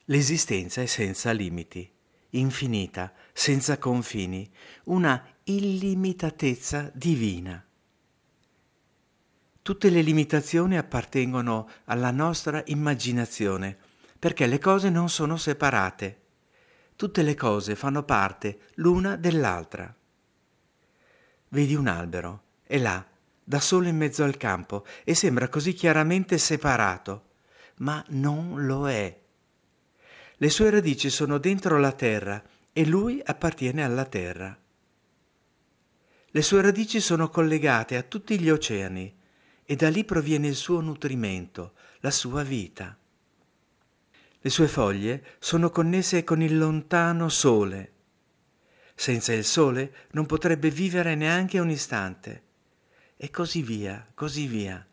L'esistenza è senza limiti, infinita, senza confini, una illimitatezza divina. Tutte le limitazioni appartengono alla nostra immaginazione, perché le cose non sono separate. Tutte le cose fanno parte l'una dell'altra. Vedi un albero, è là, da solo in mezzo al campo, e sembra così chiaramente separato, ma non lo è. Le sue radici sono dentro la terra e lui appartiene alla terra. Le sue radici sono collegate a tutti gli oceani e da lì proviene il suo nutrimento, la sua vita. Le sue foglie sono connesse con il lontano sole. Senza il sole non potrebbe vivere neanche un istante. E così via, così via.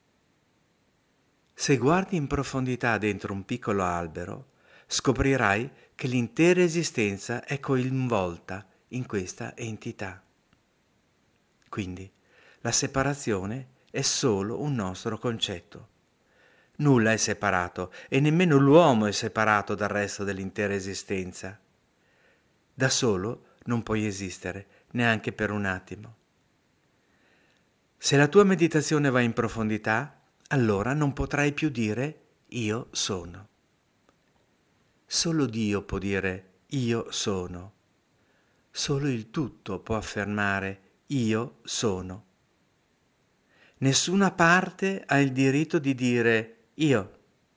Se guardi in profondità dentro un piccolo albero, scoprirai che l'intera esistenza è coinvolta in questa entità. Quindi la separazione è solo un nostro concetto. Nulla è separato e nemmeno l'uomo è separato dal resto dell'intera esistenza. Da solo non puoi esistere, neanche per un attimo. Se la tua meditazione va in profondità, allora non potrai più dire io sono. Solo Dio può dire io sono. Solo il tutto può affermare io sono. Nessuna parte ha il diritto di dire io.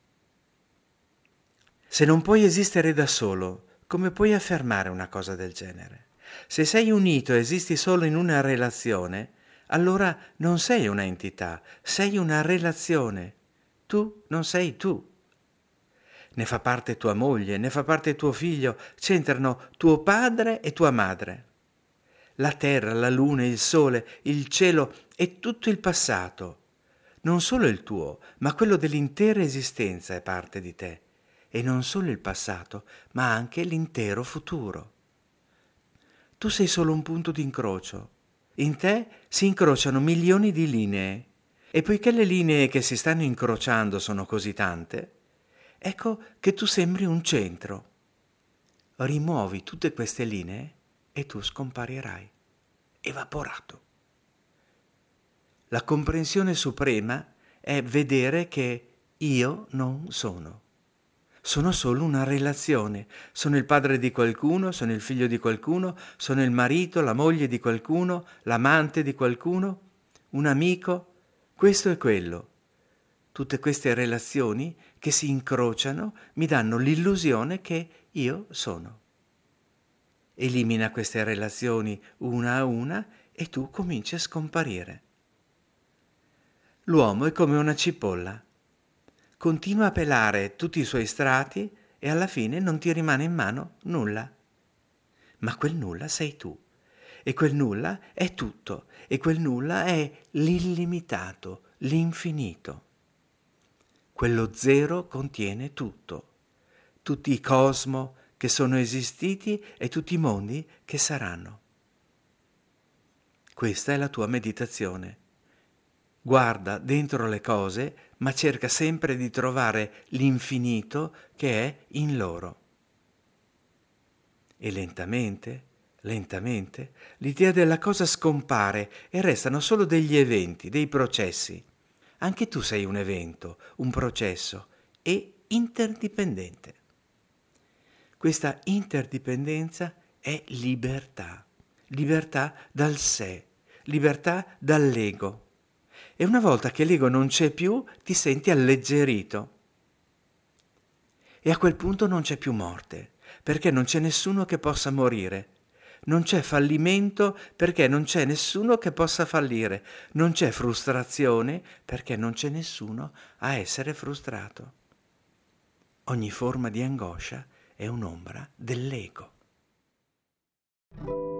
Se non puoi esistere da solo, come puoi affermare una cosa del genere? Se sei unito e esisti solo in una relazione, allora non sei una entità, sei una relazione. Tu non sei tu. Ne fa parte tua moglie, ne fa parte tuo figlio, c'entrano tuo padre e tua madre. La terra, la luna, il sole, il cielo e tutto il passato. Non solo il tuo, ma quello dell'intera esistenza è parte di te. E non solo il passato, ma anche l'intero futuro. Tu sei solo un punto di incrocio. In te si incrociano milioni di linee. E poiché le linee che si stanno incrociando sono così tante, ecco che tu sembri un centro. Rimuovi tutte queste linee e tu scomparirai, evaporato. La comprensione suprema è vedere che io non sono. Sono solo una relazione. Sono il padre di qualcuno, sono il figlio di qualcuno, sono il marito, la moglie di qualcuno, l'amante di qualcuno, un amico, questo e quello. Tutte queste relazioni che si incrociano mi danno l'illusione che io sono. Elimina queste relazioni una a una e tu cominci a scomparire. L'uomo è come una cipolla. Continua a pelare tutti i suoi strati e alla fine non ti rimane in mano nulla. Ma quel nulla sei tu. E quel nulla è tutto. E quel nulla è l'illimitato, l'infinito. Quello zero contiene tutto. Tutti i cosmo che sono esistiti e tutti i mondi che saranno. Questa è la tua meditazione. Guarda dentro le cose, ma cerca sempre di trovare l'infinito che è in loro. E lentamente, lentamente, l'idea della cosa scompare e restano solo degli eventi, dei processi. Anche tu sei un evento, un processo e interdipendente. Questa interdipendenza è libertà, libertà dal sé, libertà dall'ego. E una volta che l'ego non c'è più, ti senti alleggerito. E a quel punto non c'è più morte, perché non c'è nessuno che possa morire. Non c'è fallimento perché non c'è nessuno che possa fallire. Non c'è frustrazione perché non c'è nessuno a essere frustrato. Ogni forma di angoscia è un'ombra dell'ego.